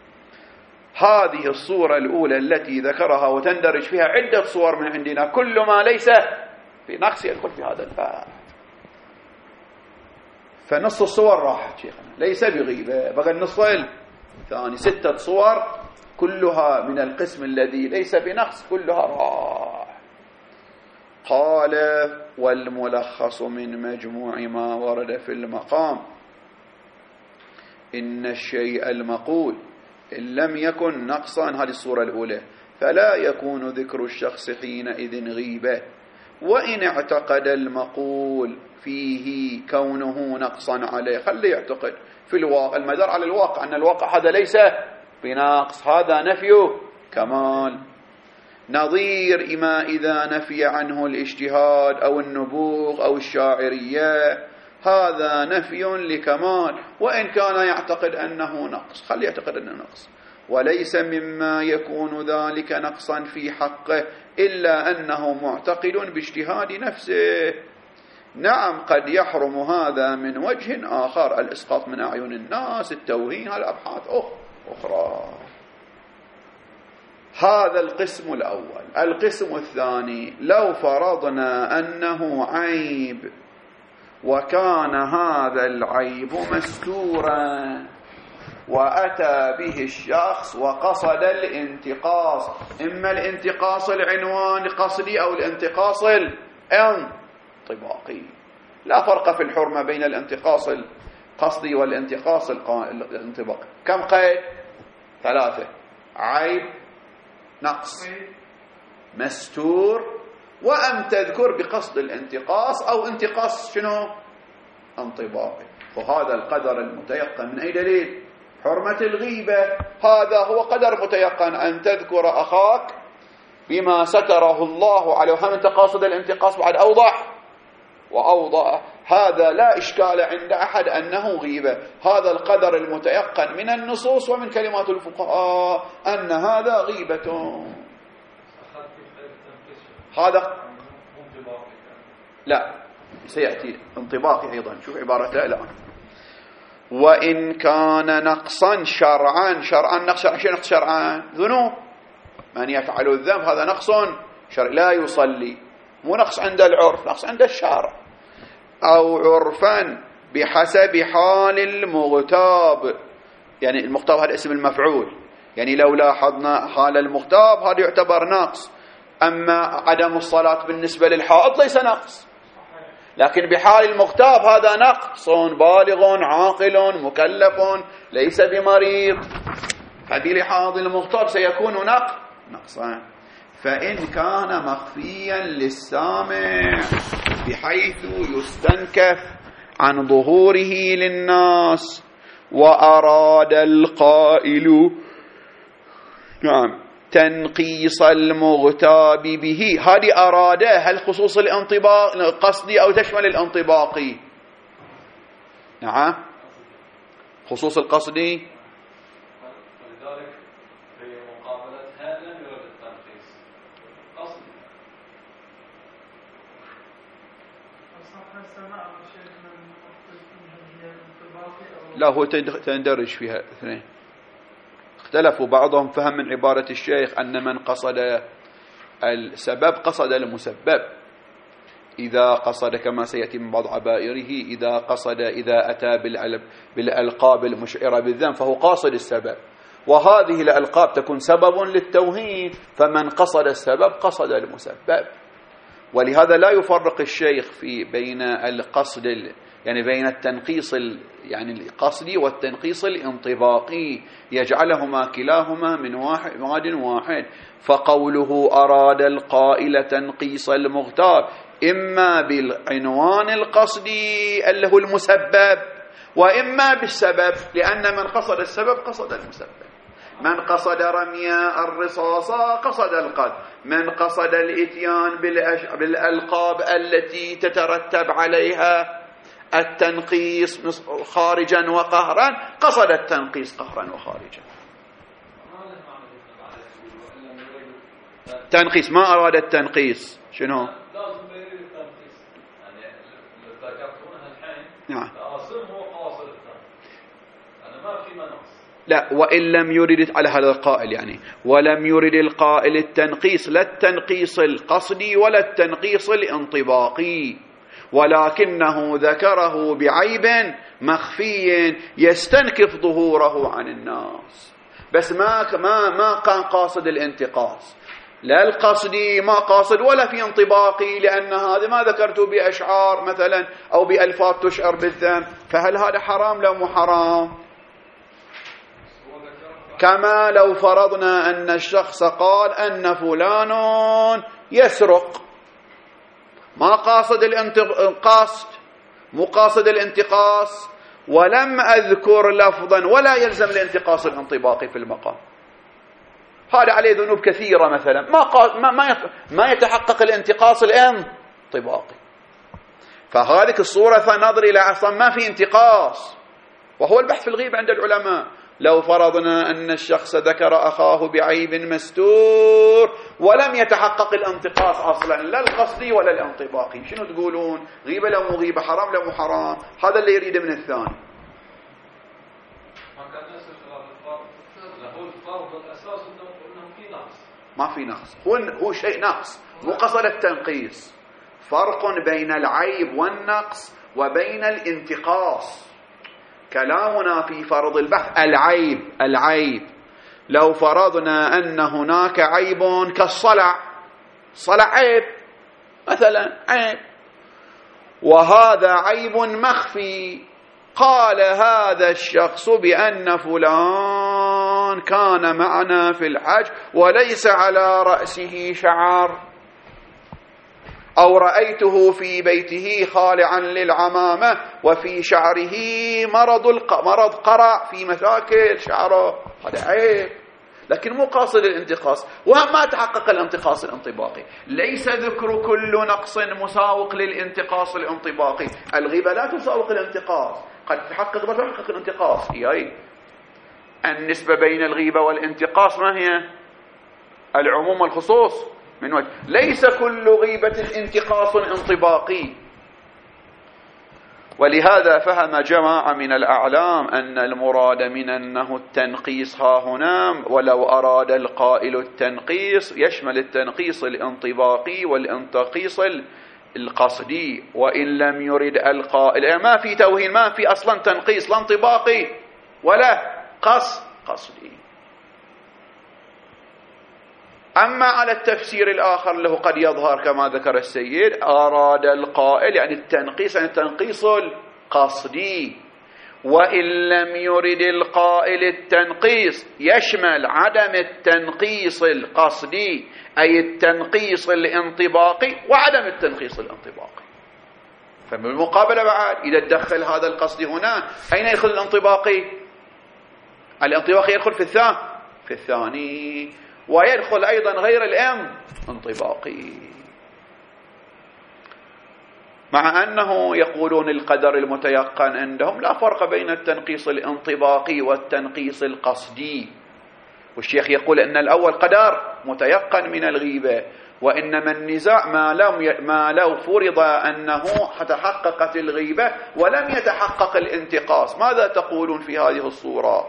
[SPEAKER 1] هذه الصورة الأولى التي ذكرها وتندرج فيها عدة صور من عندنا، كل ما ليس في نقص يدخل في هذا الباب. فنص الصور راحت شيخنا ليس بغيبة، بقى النص الثاني ستة صور كلها من القسم الذي ليس بنقص، كلها راح. قال والملخص من مجموع ما ورد في المقام إن الشيء المقول إن لم يكن نقصا، هذه الصورة الأولى، فلا يكون ذكر الشخص حينئذ غيبة، وإن اعتقد المقول فيه كونه نقصا عليه، خلي يعتقد في الواقع، المدار على الواقع أن الواقع هذا ليس بنقص، هذا نفي كمال. نظير إما إذا نفي عنه الاجتهاد أو النبوغ أو الشاعرية، هذا نفي لكمال، وإن كان يعتقد أنه نقص خلي يعتقد أنه نقص، وليس مما يكون ذلك نقصا في حقه إلا أنه معتقد باجتهاد نفسه. نعم، قد يحرم هذا من وجه آخر، الإسقاط من أعين الناس، التوهين، هذا أبحاث أخرى. هذا القسم الأول. القسم الثاني، لو فرضنا أنه عيب وكان هذا العيب مستورا وأتى به الشخص وقصد الانتقاص، إما الانتقاص العنوان قصدي أو الانتقاص الانطباقي، لا فرق في الحرمة بين الانتقاص القصدي والانتقاص الانطباقي. كم قيد؟ ثلاثة: عيب، نقص، مستور، وأن تذكر بقصد الانتقاص أو انتقاص شنو؟ انطباقي. وهذا القدر المتيقن من أي دليل؟ حرمة الغيبة. هذا هو قدر متيقن، أن تذكر أخاك بما ستره الله عليه. وهم أنت قاصد الانتقاص بعد أوضح وأوضح. هذا لا إشكال عند أحد أنه غيبة. هذا القدر المتيقن من النصوص ومن كلمات الفقهاء أن هذا غيبة. هذا لا سيأتي انطباقي أيضا. شوف عبارته الآن: وإن كان نقصا شرعا. شرعا نقص شرعا. شو نقص شرعا؟ ذنوب. من يفعل الذنب هذا نقص شرعي. لا يصلي، مو نقص عند العرف، نقص عند الشارع. أو عرفا بحسب حال المغتاب. يعني المغتاب هذا اسم المفعول، يعني لو لاحظنا حال المغتاب هذا يعتبر نقص. أما عدم الصلاة بالنسبة للحائض ليس نقص، لكن بحال المغتاب هذا نقص. بالغ عاقل مكلف ليس بمريض، هذه لحاض المغتاب سيكون نقص نقصا. فإن كان مخفيا للسامع بحيث يستنكف عن ظهوره للناس وأراد القائل نعم تنقيص المغتاب به. هذه أراده هل خصوص الانطباق قصدي أو تشمل الانطباقي؟ نعم خصوص القصدي.
[SPEAKER 3] ولذلك في مقابلتها لم يرد التنقيص قصدي.
[SPEAKER 1] لا هو تندرج فيها اثنين. اختلفوا بعضهم فهم من عبارة الشيخ أن من قصد السبب قصد المسبب. إذا قصد كما سيأتي من بعض عبائره، إذا قصد إذا أتى بالألقاب المشعرة بالذنب فهو قاصد السبب، وهذه الألقاب تكون سبب للتوهين، فمن قصد السبب قصد المسبب. ولهذا لا يفرق الشيخ في بين القصد يعني بين التنقيص يعني القصدي والتنقيص الانطباقي، يجعلهما كلاهما من واحد واحد. فقوله أراد القائل تنقيص المغتاب إما بالعنوان القصدي اللي هو المسبب، وإما بالسبب، لأن من قصد السبب قصد المسبب. من قصد رمي الرصاصة قصد القتل، من قصد الإتيان بالألقاب التي تترتب عليها التنقيص خارجا وقهرا قصد التنقيص قهرا وخارجا. تنقيص ما أراد التنقيص شنو؟
[SPEAKER 3] لازم يريد التنقيص، يعني ذكرتونها الحين.
[SPEAKER 1] نعم.
[SPEAKER 3] الأصل هو قاصد التنقيص، أنا ما في نقص.
[SPEAKER 1] لا، وإن لم يرد على هذا القائل يعني ولم يرد القائل التنقيص، لا التنقيص القصدي ولا التنقيص الانطباقي، ولكنه ذكره بعيب مخفي يستنكف ظهوره عن الناس. بس ما ما ما كان قاصد الانتقاص، لا القصدي ما قاصد ولا في انطباقي، لأن هذا ما ذكرته بأشعار مثلا أو بألفاظ تشعر بالذنب، فهل هذا حرام لو مو حرام؟ كما لو فرضنا أن الشخص قال أن فلان يسرق، ما قاصد الانتقاص، مو قاصد الانتقاص، ولم أذكر لفظا ولا يلزم الانتقاص الانطباقي في المقام. هذا عليه ذنوب كثيرة مثلا ما ما ما يتحقق الانتقاص الانطباقي، فهذه الصورة فنظر إلى أصلا ما في انتقاص، وهو البحث في الغيبة عند العلماء. لو فرضنا أن الشخص ذكر أخاه بعيب مستور ولم يتحقق الانتقاص أصلا لا القصدي ولا الانطباقي، شنو تقولون؟ غيبة لو مو غيبة، حرام لو مو حرام؟ هذا اللي يريده من الثاني.
[SPEAKER 3] ما كان نفس الفرض، هو الفرض الأساس أنه في نقص.
[SPEAKER 1] ما في نقص، هو هو شيء نقص، مو قصد التنقيص. فرق بين العيب والنقص وبين الانتقاص. كلامنا في فرض البحث العيب. العيب لو فرضنا أن هناك عيب كالصلع، صلع عيب مثلا عيب، وهذا عيب مخفي، قال هذا الشخص بأن فلان فلان كان معنا في الحج وليس على رأسه شعر، أو رأيته في بيته خالعا للعمامة وفي شعره مرض مرض قرع في مشاكل شعره، هذا عيب، لكن مو قاصد الانتقاص. وما تحقق الانتقاص الانطباقي، ليس ذكر كل نقص مساوق للانتقاص الانطباقي. الغيبة لا تساوق الانتقاص، قد تحقق بس تحقق الانتقاص. هي النسبة بين الغيبة والانتقاص ما هي؟ العموم والخصوص من وجه. ليس كل غيبة انتقاص انطباقي. ولهذا فهم جماعة من الأعلام أن المراد من أنه التنقيص ها هنا، ولو أراد القائل التنقيص يشمل التنقيص الانطباقي والانتقيص القصدي، وإن لم يرد القائل ما في توهين، ما في أصلا تنقيص لا انطباقي ولا قص قصدي. أما على التفسير الآخر له قد يظهر كما ذكر السيد، أراد القائل يعني التنقيص يعني التنقيص القصدي، وإن لم يرد القائل التنقيص يشمل عدم التنقيص القصدي، أي التنقيص الانطباقي وعدم التنقيص الانطباقي. فبالمقابلة بعد إذا تدخل هذا القصدي هنا، أين يدخل الانطباقي؟ الانطباقي يدخل في الثاني في الثاني ويدخل أيضا غير الأم انطباقي، مع أنه يقولون القدر المتيقن عندهم لا فرق بين التنقيص الانطباقي والتنقيص القصدي. والشيخ يقول أن الأول قدر متيقن من الغيبة، وإنما النزاع ما لم ما لو فرض أنه تحققت الغيبة ولم يتحقق الانتقاص، ماذا تقولون في هذه الصورة؟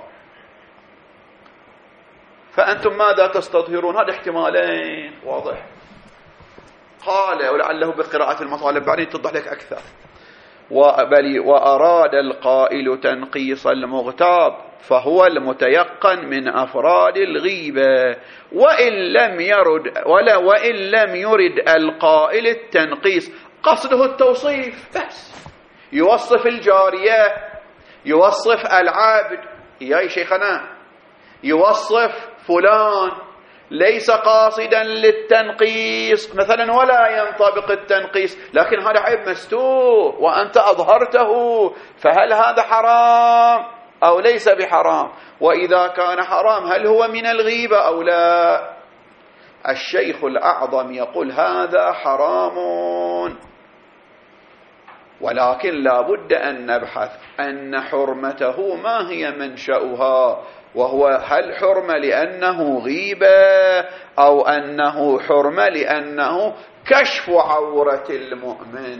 [SPEAKER 1] فأنتم ماذا تستظهرون؟ هذا احتمالين واضح. قال ولعله بقراءة المطالب بعدين توضح لك أكثر. وبل وأراد القائل تنقيص المغتاب فهو المتيقن من أفراد الغيبة، وإن لم يرد ولا وإن لم يرد القائل التنقيص قصده التوصيف بس، يوصف الجارية، يوصف العبد، يا شيخنا يوصف فلان، ليس قاصدا للتنقيص مثلا ولا ينطبق التنقيص، لكن هذا عيب مستور وأنت أظهرته، فهل هذا حرام أو ليس بحرام؟ وإذا كان حرام هل هو من الغيبة أو لا؟ الشيخ الأعظم يقول هذا حرام، ولكن لا بد أن نبحث أن حرمته ما هي منشأها، وهو هل حرمة لأنه غيبة أو أنه حرمة لأنه كشف عورة المؤمن،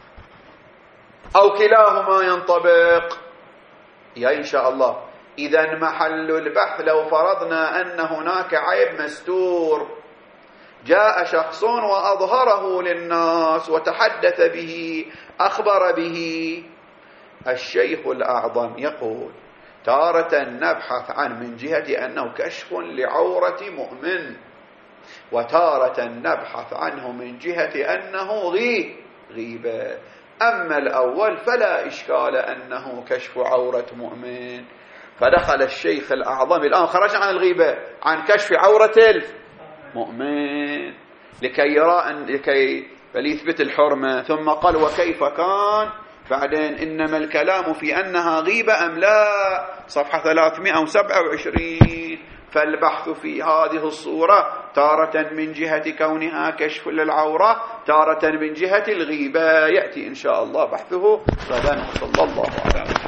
[SPEAKER 1] أو كلاهما ينطبق؟ يا إن شاء الله. إذا محل البحث لو فرضنا أن هناك عيب مستور جاء شخص وأظهره للناس وتحدث به أخبر به، الشيخ الأعظم يقول تارة نبحث عن من جهة أنه كشف لعورة مؤمن، وتارة نبحث عنه من جهة أنه غي غيبة. أما الأول فلا إشكال أنه كشف عورة مؤمن. فدخل الشيخ الأعظم الآن خرج عن الغيبة عن كشف عورة المؤمن لكي يرى أن لكي فليثبت الحرمة، ثم قال وكيف كان بعدين إنما الكلام في أنها غيبة أم لا، صفحة ثلاثمائة وسبعة وعشرين. فالبحث في هذه الصورة تارة من جهة كونها كشف للعورة، تارة من جهة الغيبة، يأتي إن شاء الله بحثه غدا. صلى الله عليه وسلم.